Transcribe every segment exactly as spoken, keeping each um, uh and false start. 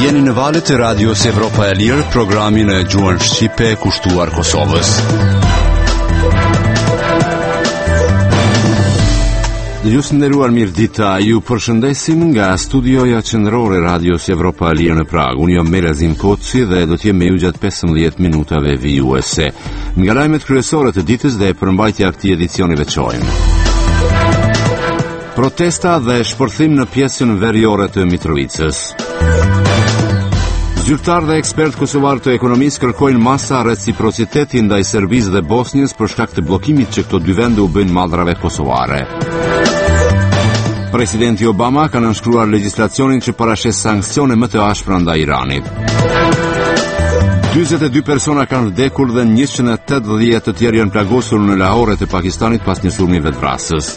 Jeni në valët e Radios Evropa e Lirë, programin e gjuhën shqipe kushtuar Kosovës. Ju së nderuar mirë dita, ju përshëndesim nga studioja qendrore Radios Evropa e Lirë në Prag. Unë jam Merazim Koci dhe do t'jem me ju gjatë pesëmbëdhjetë minutave vijuese. Nga lajmet kryesore të ditës dhe përmbajtja e këtij edicioni veçojmë. Protesta dhe shpërthim në pjesën veriore të Mitrovicës. Zyrtar dhe ekspert kosovar të ekonomisë kërkojnë masa reciprociteti ndaj Serbisë dhe Bosnjës për shkak të bllokimit që këto dy vende u bëjnë madrave kosovare. Presidenti Obama ka nënshkruar legjislacionin që parashes sankcione më të ashpra ndaj Iranit. dyzet e dy persona kanë vdekur dhe njëqind e tetëdhjetë të tjerë janë plagosur në Lahore të Pakistanit pas një sulmi vetvrasës.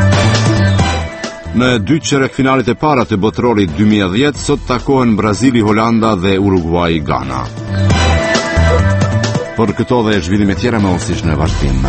Në dy çerek finalit e para të botërorit dy mijë e dhjetë, sot takohen Brazili, Holanda dhe Uruguay, Ghana. Por këto dhe zhvillime tjera më osish në vazhdim.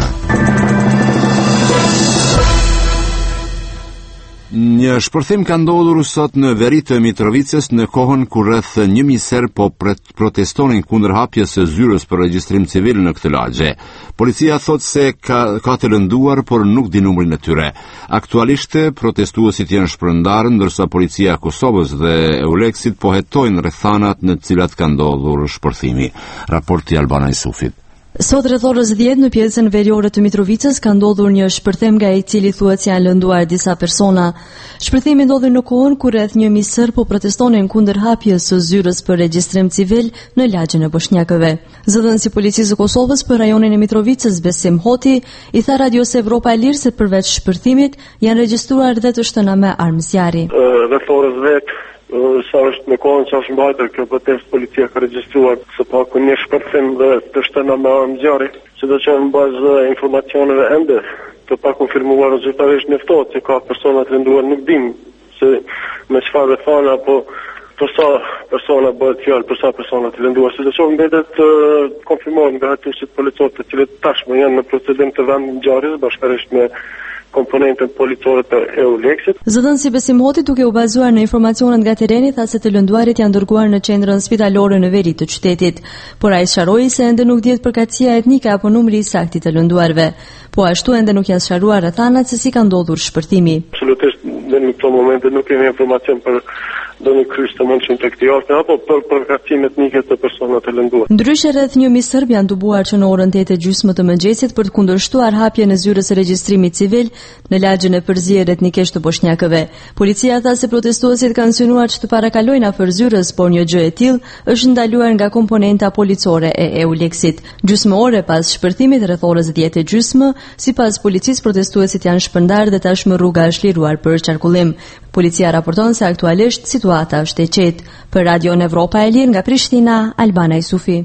Një shpërthim ka ndodhur sot në veri të Mitrovicës në kohën kur rreth një mijë serb po protestonin kundër hapjes së zyrës për regjistrim civil në këtë lagje. Policia thot se ka, ka të lënduar, por nuk di numrin e tyre. Aktualisht protestuesit janë shpërndarë, ndërsa policia e Kosovës dhe Euleksit po hetojnë rrethanat në të cilat ka ndodhur shpërthimi. Raporti Albana Isufit. Sot rreth orës dhjetë në pjesën veriore të Mitrovicës ka ndodhur një shpërthim nga i cili thuhet se janë lënduar disa persona. Shpërthimi ndodhi në kohën kur rreth një mijë serb po protestonin kundër hapjes së zyrës për regjistrim civil në lagjen e bosnjakëve. Zëdhënësi i policisë së Kosovës për rajonin e Mitrovicës, Besim Hoti, i tha Radios Evropa e Lirë se përveç shpërthimit janë regjistruar edhe të shtëna me armë zjarri. Rreth orës dhjetë sa është në kohën që është mbajtur kjo protest, policia ka regjistruar së paku një shpërthim dhe të shtëna me armë zjarri, që do të qenë në bazë informacioneve ende të pakonfirmuara zyrtarisht njoftohet se ka persona të lënduar, nuk dim se me çfarë rrethana apo për sa persona bëhet fjalë, për sa persona të lënduar, se do të mbetet të konfirmohet nga hetuesit policorë, të cilët tashmë janë në procedim të vendit ngjarjes bashkërisht me komponentën policore të Euleksit. Zëdhënësi Besim Hoti, duke u bazuar në informacionet nga tereni, tha se të lënduarit janë dërguar në qendrën spitalore në veri të qytetit, por ai sqaroi se ende nuk dihet përkatësia etnike apo numri i saktë të lënduarve. Po ashtu ende nuk janë sqaruar rrethanat se si ka ndodhur shpërthimi. Absolutisht në këto momente nuk kemi informacion për ndonjë kryes të mundshëm të këtij akti apo për përkatësinë etnike të personave të lënduar. Ndryshe rreth një mijë serb janë tubuar që në orën tetë e gjysmë të mëngjesit për të kundërshtuar hapjen e zyrës së regjistrimit civil në lagjen e përzier etnikisht të bosnjakëve. Policia tha se protestuesit kanë synuar që të parakalojnë afër zyrës, por një gjë e tillë është ndaluar nga komponenta policore e Euleksit. Gjysmë ore pas shpërthimit, rreth orës dhjetë e gjysmë, sipas policisë, protestuesit janë shpërndarë dhe tashmë rruga është liruar për qarkullim. Policia raporton se aktualisht situata është e qetë. Për Radion Evropa e Lirë nga Prishtina, Albana Isufi.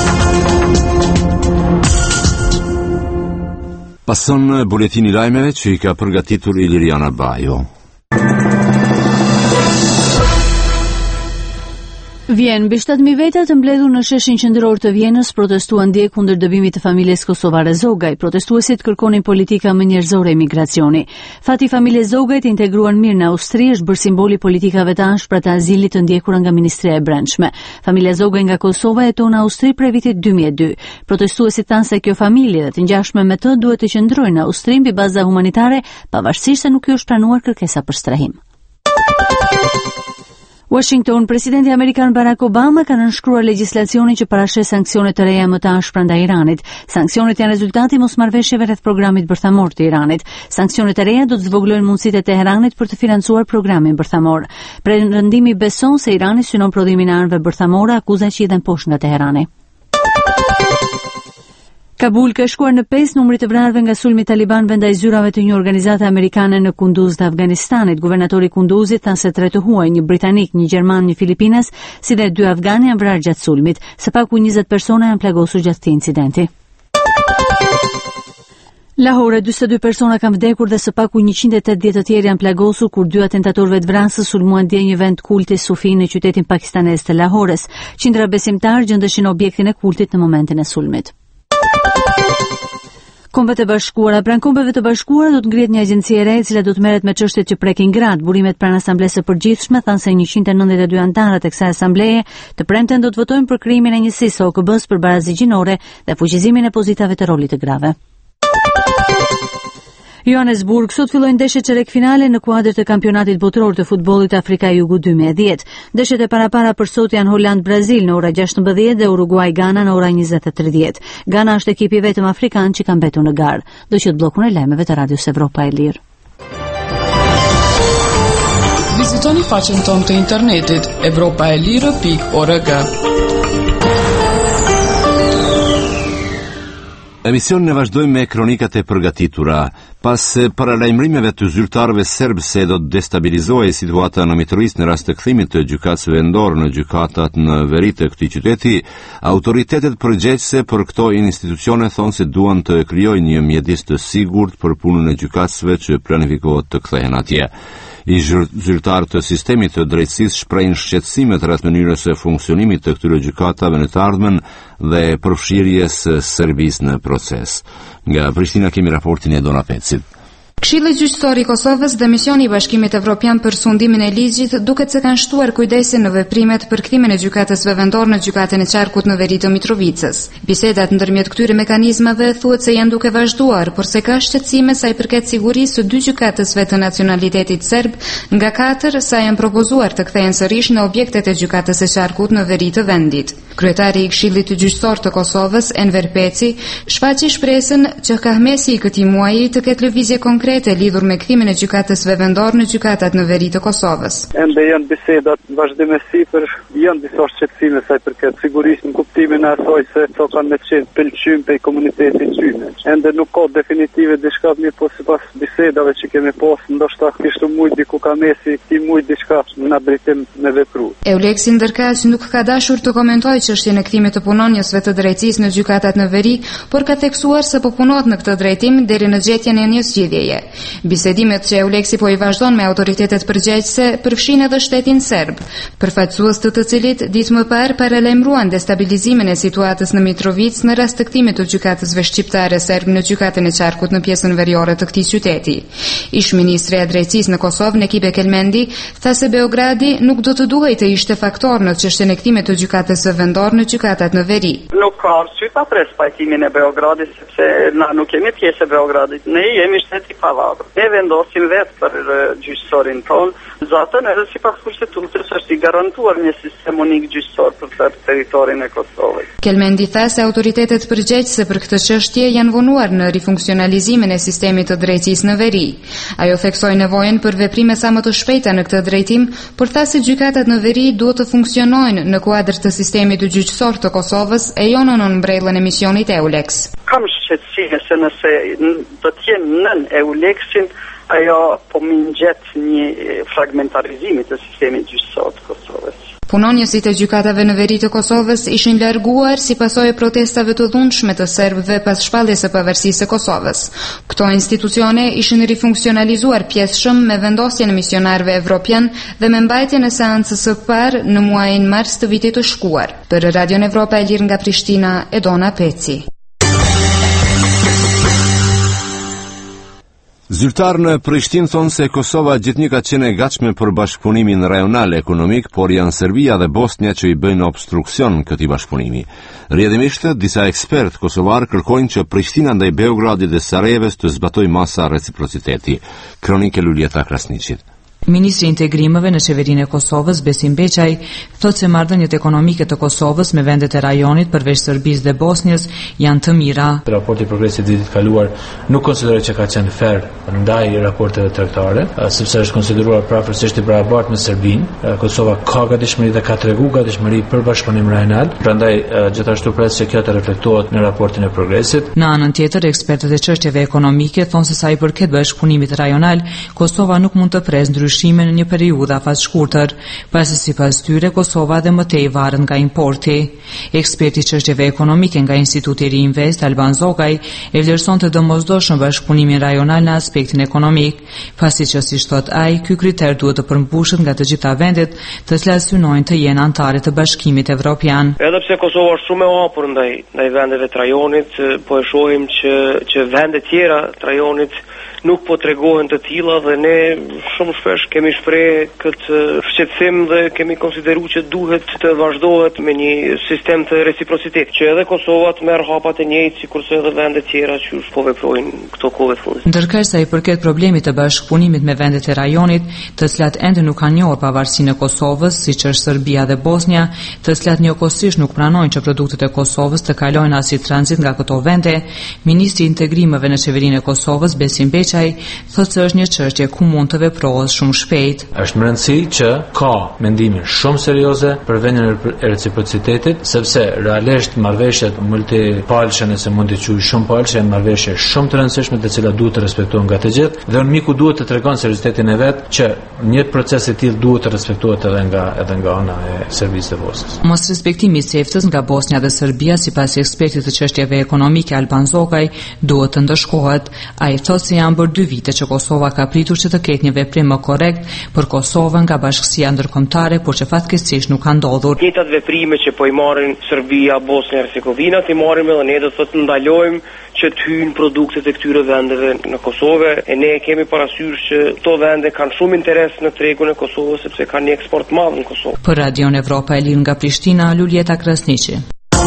Pason buletini lajmeve që i ka përgatitur Iliriana Bajo. Vjen, mbi shtatë mijë veta të mbledhur në sheshin qendror të Vjenës protestuan dje kundër dëbimit të familjes kosovare Zogaj. Protestuesit kërkonin politika më njerëzore emigracioni. Fati familjes Zogaj të integruar mirë në Austri është bërë simboli politikave të anshpra të azilit të ndjekura nga Ministria e Brendshme. Familja Zogaj nga Kosova jeton në Austri prej vitit dy mijë e dy. Protestuesit thanë se kjo familje dhe të ngjashme me të duhet të qëndrojnë në Austri mbi baza humanitare, pavarësisht se nuk i është pranuar kërkesa për strehim. Washington, presidenti amerikan Barack Obama ka nënshkruar legjislacionin që parashes sanksione të reja më të ashpra ndaj Iranit. Sanksionet janë rezultati i mosmarrveshjeve rreth programit bërthamor të Iranit. Sanksionet e reja do të zvoglojnë mundësitë e Teheranit për të financuar programin bërthamor. Perëndimi beson se Irani synon prodhimin e armëve bërthamore, akuza që i dhen poshtë nga Teherani. Kabul ka shkuar në pesë numri të vrarëve nga sulmi talibanëve ndaj zyrave të një organizate amerikane në Kunduz të Afganistanit. Guvernatori i Kunduzit tha se tre të huaj, një britanik, një gjerman, një filipinas, si dhe dy afganë janë vrarë gjatë sulmit. Së paku njëzet persona janë plagosur gjatë këtij incidenti. Lahore, dyqindë e dy persona kanë vdekur dhe së paku njëqind e tetëdhjetë të tjerë janë plagosur kur dy atentatorëve të vrasës sulmuan dje një vend kulti sufi në qytetin pakistanez të Lahores. Qindra besimtar gjendeshin në objektin e kultit në momentin e sulmit. Kombet e Bashkuara, pranë Kombeve të Bashkuara do të ngrihet një agjenci e re e cila do të merret me çështjet që prekin gratë. Burimet pranë Asamblesë së Përgjithshme thanë se njëqind e nëntëdhjetë e dy anëtarët e kësaj asambleje të premten do të votojnë për krijimin e njësisë së O K B-s për barazi gjinore dhe fuqizimin e pozitave të rolit të grave. Johannesburg sot fillojnë ndeshjet çeyrek-finale në kuadër të kampionatit botëror të futbollit Afrika e Jugut dy mijë e dhjetë. Ndeshjet e parapara për sot janë Holand-Brazil në ora gjashtëmbëdhjetë dhe Uruguay-Gana në ora njëzet e tridhjetë. Gana është ekipi vetëm afrikan që ka mbetur në garë. Do qyt bllokun e lajmeve të Radios Evropa e Lirë. Vizitoni faqen tonë të internetit evropaelire pikë org. Emisionin e vazhdojmë me kronikat e përgatitura. Pas paralajmërimeve të zyrtarëve serb se do të destabilizohej situata në Mitrovic në rast të kthimit të gjykatës vendor në gjykatat në veri të këtij qyteti, autoritetet përgjegjëse për këto institucione thonë se duan të krijojnë një mjedis të sigurt për punën e gjykatësve që planifikohet të kthehen atje. I zyrtarët të sistemit të drejtësisë shprehin shqetësime rreth mënyrës së funksionimit të këtyre gjykatave në të ardhmen dhe përfshirjes së Serbisë në proces. Nga Prishtina kemi raportin e Dona Pecit. Këshilli gjyqësor i Kosovës dhe misioni i Bashkimit Evropian për sundimin e ligjit duket se kanë shtuar kujdesin në veprimet për kthimin e gjykatës vendor në gjykatën e qarkut në veri të Mitrovicës. Bisedat ndërmjet këtyre mekanizmave thuhet se janë duke vazhduar, por se ka shqetësime sa i përket sigurisë së dy gjykatësve të nacionalitetit serb, nga katër sa janë propozuar të kthehen sërish në objektet e gjykatës së qarkut në veri të vendit. Kryetari i Këshillit të Gjyqësor të Kosovës, Enver Peci, shfaqi shpresën që kahmesi i këtij muaji të ketë lëvizje konkrete lidhur me kthimin e gjykatësve vendor në gjykatat në veri të Kosovës. Ende janë bisedat vazhdimësi për janë disa shqetësime sa i përket sigurisë në kuptimin e asaj se to kanë me qenë pëlqym pe komunitetit tyne. Ende nuk ka definitive diçka, mirë po sipas bisedave që kemi pas, ndoshta kishte mujt diku kahmesi këtij mujt diçka në drejtim me vepru. Euleksi ndërkaq nuk ka dashur të komentojë çështjen e kthimit të punonjësve të drejtësisë në gjykatat në veri, por ka theksuar se po punohet në këtë drejtim deri në gjetjen e një zgjidhjeje. Bisedimet që Euleksi po i vazhdon me autoritetet përgjegjëse përfshin edhe shtetin serb, përfaqësues të të cilit ditë më parë paralajmëruan destabilizimin e situatës në Mitrovic në rast të kthimit të gjykatësve shqiptare serb në gjykatën e qarkut në pjesën veriore të këtij qyteti. Ish ministri i drejtësisë në Kosovë, Nekibe Kelmendi, tha se Beogradi nuk do të duhej të ishte faktor në çështjen e kthimit të gjykatës së vendor në gjykatat në veri. Nuk ka arsye ta pres pajtimin e Beogradit sepse na nuk kemi pjesë e Beogradit. Ne jemi shteti i pavarur. Ne vendosim vetë për gjyqësorin tonë, zatën edhe sipas Konstitutës është i garantuar një sistem unik gjyqësor për të territorin e Kosovës. Kelmendi tha se autoritetet përgjegjëse për këtë çështje janë vonuar në rifunksionalizimin e sistemit të drejtësisë në veri. Ajo theksoi nevojën për veprime sa më të shpejta në këtë drejtim, por tha se gjykatat në veri duhet të funksionojnë në kuadër të sistemit gjyqësor të Kosovës e jo në nënbrellën e misionit Eulex. Kam shqetësime se nëse do të jenë nën Eulexin, ajo po mingjet një fragmentarizimi të sistemit gjyqësor të Kosovës. Punonjësit e gjykatave në veri të Kosovës ishin larguar si pasojë e protestave të dhunshme të serbëve pas shpalljes së pavarësisë së Kosovës. Këto institucione ishin rifunksionalizuar pjesëshëm me vendosjen e misionarëve evropian dhe me mbajtjen e seancës së parë në muajin mars të vitit të shkuar. Për Radion Evropa e Lirë nga Prishtina, Edona Peci. Zyrtarë në Prishtinë thonë se Kosova gjithnjë ka qenë e gatshme për bashkëpunimin rajonal ekonomik, por janë Serbia dhe Bosnia që i bëjnë obstruksion këtij bashkëpunimi. Rrjedhimisht, disa ekspertë kosovar kërkojnë që Prishtina ndaj Beogradit dhe Sarajevës të zbatojë masa reciprociteti. Kronikë Luljeta Krasniqit. Ministri i Integrimeve në qeverinë e Kosovës, Besim Beçaj, thotë se marrëdhëniet ekonomike të Kosovës me vendet e rajonit përveç Serbisë dhe Bosnjës janë të mira. Raporti i progresit të vitit kaluar nuk konsideroj që ka qenë fair ndaj raporteve tregtare, sepse është konsideruar prapërsisht i barabartë me Serbinë. Kosova ka gatishmëri dhe ka treguar gatishmëri për bashkëpunim rajonal, prandaj gjithashtu pres se kjo të reflektohet në raportin e progresit. Në anën tjetër, ekspertët e çështjeve ekonomike thonë se sa i përket bashkëpunimit rajonal, Kosova nuk mund të presë ndryshime në një periudhë afat shkurtër, pasi sipas tyre Kosova dhe më tej varet nga importi. Eksperti çështjeve ekonomike nga Instituti Ri Invest Alban Zogaj e vlerëson të domosdoshëm bashkëpunimin rajonal në aspektin ekonomik, pasi që si thot ai, ky kriter duhet të përmbushet nga të gjitha vendet të cilat synojnë të jenë anëtare të Bashkimit Evropian. Edhe pse Kosova është shumë e hapur ndaj ndaj vendeve të rajonit, po e shohim që që vende tjera të rajonit nuk po tregohen të tilla dhe ne shumë shpesh kemi shpreh këtë shqetësim dhe kemi konsideruar që duhet të vazhdohet me një sistem të reciprocitetit, që edhe Kosova të merr hapat e njëjtë sikurse edhe vende tjera që po veprojnë këto kohë të fundit. Ndërkohë sa i përket problemit të bashkëpunimit me vendet e rajonit, të cilat ende nuk kanë njohur pavarësinë e Kosovës, siç është Serbia dhe Bosnia, të cilat njëkohësisht nuk pranojnë që produktet e Kosovës të kalojnë as si tranzit nga këto vende, ministri i integrimeve në qeverinë e Kosovës Besim Beçaj thotë se është një çështje ku mund të veprohet shumë shpejt. Është më rëndësi që ka mendime shumë serioze për vendin e reciprocitetit, sepse realisht marrëveshjet multipalshe, nëse mund të quaj shumë palshe, janë marrëveshje shumë të rëndësishme të cilat duhet të respektohen nga të gjithë, dhe miku duhet të tregon seriozitetin e vet që një proces i tillë duhet të respektohet edhe nga edhe nga ana e Serbisë dhe Bosnjës. Mos respektimi i C E F T-s nga Bosnia dhe Serbia, sipas ekspertit të çështjeve ekonomike Alban Zogaj, duhet të ndëshkohet. Ai thotë se janë bërë dy vite që Kosova ka pritur që të ketë një veprim më korrekt për Kosovën nga bashkësia ndërkombëtare, por që fatkeqësisht nuk ka ndodhur. Njëjtat veprime që po i marrin Serbia, Bosnia dhe Hercegovina, ti marrim edhe ne, do të thotë ndalojmë që të hyjnë produktet e këtyre vendeve në Kosovë, e ne kemi parasysh që këto vende kanë shumë interes në tregun e Kosovës sepse kanë një eksport madh në Kosovë. Për Radion Evropa e Lirë nga Prishtina, Lulieta Krasniqi.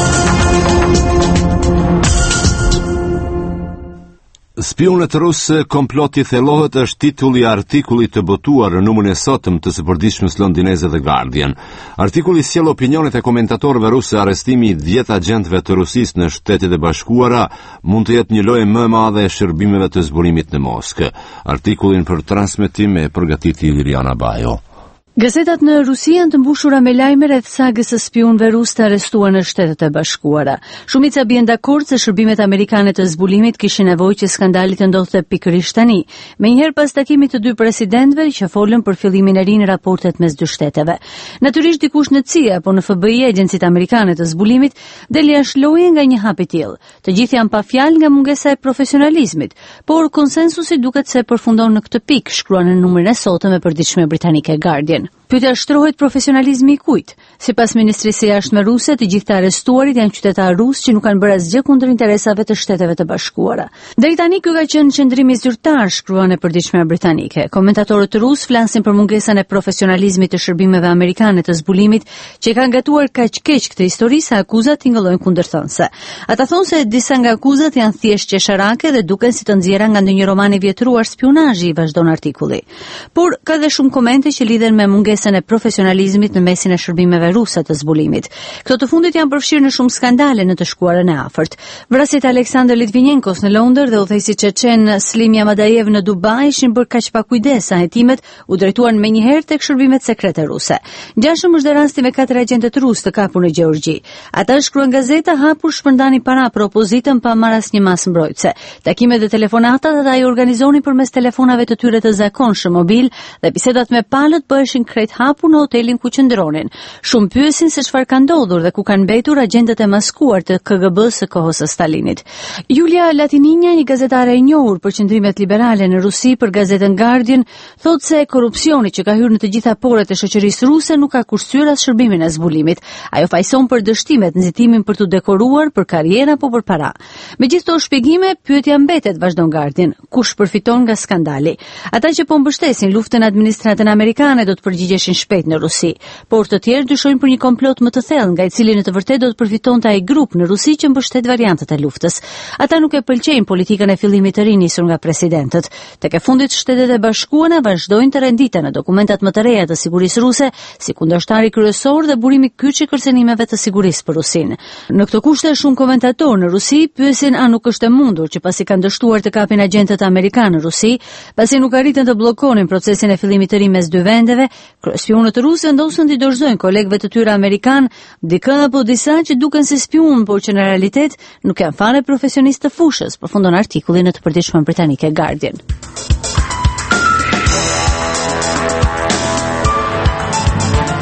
Spionët rusë, komploti thellohet është titulli i artikullit të botuar në numrin e sotëm të së përditshmës londineze The Guardian. Artikulli sjell opinionet e komentatorëve rusë. Arrestimi i dhjetë agjentëve të Rusisë në Shtetet e Bashkuara mund të jetë një lojë më e madhe e shërbimeve të zbulimit në Moskë. Artikullin për transmetim e përgatiti Liliana Bajo. Gazetat në Rusi janë të mbushura me lajme rreth sagës së spionëve rusë të arrestuar në Shtetet e Bashkuara. Shumica bien dakord se shërbimet amerikane të zbulimit kishin nevojë që skandali të ndodhte pikërisht tani, menjëherë pas takimit të dy presidentëve që folën për fillimin e ri në raportet mes dy shteteve. Natyrisht dikush në C I A apo në F B I, agjencitë amerikane të zbulimit, del jashtë loje nga një hap i tillë. Të gjithë janë pa fjalë nga mungesa e profesionalizmit, por konsensusi duket se përfundon në këtë pikë, shkruan në numrin e sotëm e përditshme britanike Guardian. Pyetja shtrohet profesionalizmi i kujt? Sipas Ministrisë së Jashtme ruse, të gjithë të arrestuarit janë qytetarë rusë që nuk kanë bërë asgjë kundër interesave të Shteteve të Bashkuara. Deri tani ky ka qenë qendrimi zyrtar, shkruan e përditshmja britanike. Komentatorët rusë flasin për mungesën e profesionalizmit të shërbimeve amerikane të zbulimit, që kanë gatuar kaq keq këtë histori sa akuzat tingëllojnë kundërthënëse. Ata thonë se disa nga akuzat janë thjesht qesharake dhe duken si të nxjerra nga ndonjë roman i vjetruar spionazhi, vazhdon artikulli. Por ka dhe shumë komente që lidhen me mungesën e profesionalizmit në mesin e shërbimeve ruse të zbulimit. Këto të fundit janë përfshirë në shumë skandale në të shkuarën e afërt. Vrasjet e Aleksandr Litvinenkos në Londër dhe udhëheqësi çeçen Slim Yamadayev në Dubai ishin bërë kaq pa kujdes sa hetimet u drejtuan menjëherë tek shërbimet sekrete ruse. Ngjashëm është dhe rasti me katër agjentë rusë të kapur në Gjeorgji. Ata, shkruan gazeta, hapur shpërndani para për opozitën pa marrë asnjë mas mbrojtëse. Takimet dhe telefonatat ata i organizonin përmes telefonave të tyre të zakonshëm mobil dhe bisedat me palët bëheshin krejt hapur në hotelin ku qëndronin. Shumë pyesin se çfarë ka ndodhur dhe ku kanë mbetur agjentët e maskuar të K G B-s së kohës së Stalinit. Julia Latininja, një gazetare e njohur për qëndrimet liberale në Rusi për gazetën Guardian, thotë se korrupsioni që ka hyrë në të gjitha porët e shoqërisë ruse nuk ka kursyer as shërbimin e zbulimit. Ajo fajson për dështimet, nxitimin për të dekoruar, për karriera apo për para. Me gjithë këto shpjegime, pyetja mbetet, vazhdon Guardian, kush përfiton nga skandali? Ata që po mbështesin luftën administratën amerikane do të përgjigjeshin shpejt në Rusi, por të tjerë dyshojnë për një komplot më të thellë, nga i cili në të vërtetë do të përfitonte ai grup në Rusi që mbështet variantet e luftës. Ata nuk e pëlqejnë politikën e fillimit të ri nisur nga presidentët. Tek e fundit, Shtetet e Bashkuara vazhdojnë të renditen në dokumentat më të reja të sigurisë ruse, si kundërshtari kryesor dhe burimi kyç i kërcënimeve të sigurisë për Rusinë. Në këto kushte, shumë komentatorë në Rusi pyesin a nuk është e mundur që pasi kanë dështuar të kapin agjentët amerikanë në Rusi, pasi nuk arritën të bllokonin procesin e fillimit të ri mes dy vendeve, spionët rusë vendosën të dorëzojnë kolegëve të tyre amerikan, dikë apo disa që duken si spion, por që në realitet nuk janë fare profesionistë të fushës, përfundon artikulli në të përditshmën britanike Guardian.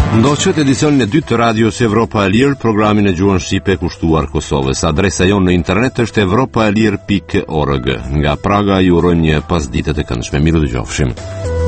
Ndoqët edicionin e dytë të radios Evropa e Lirë, programin e gjuhën shqipe kushtuar Kosovës. Adresa jonë në internet është evropaelir pikë org. Nga Praga ju urojmë një pasditë të këndshme. Miru dëgjofshim.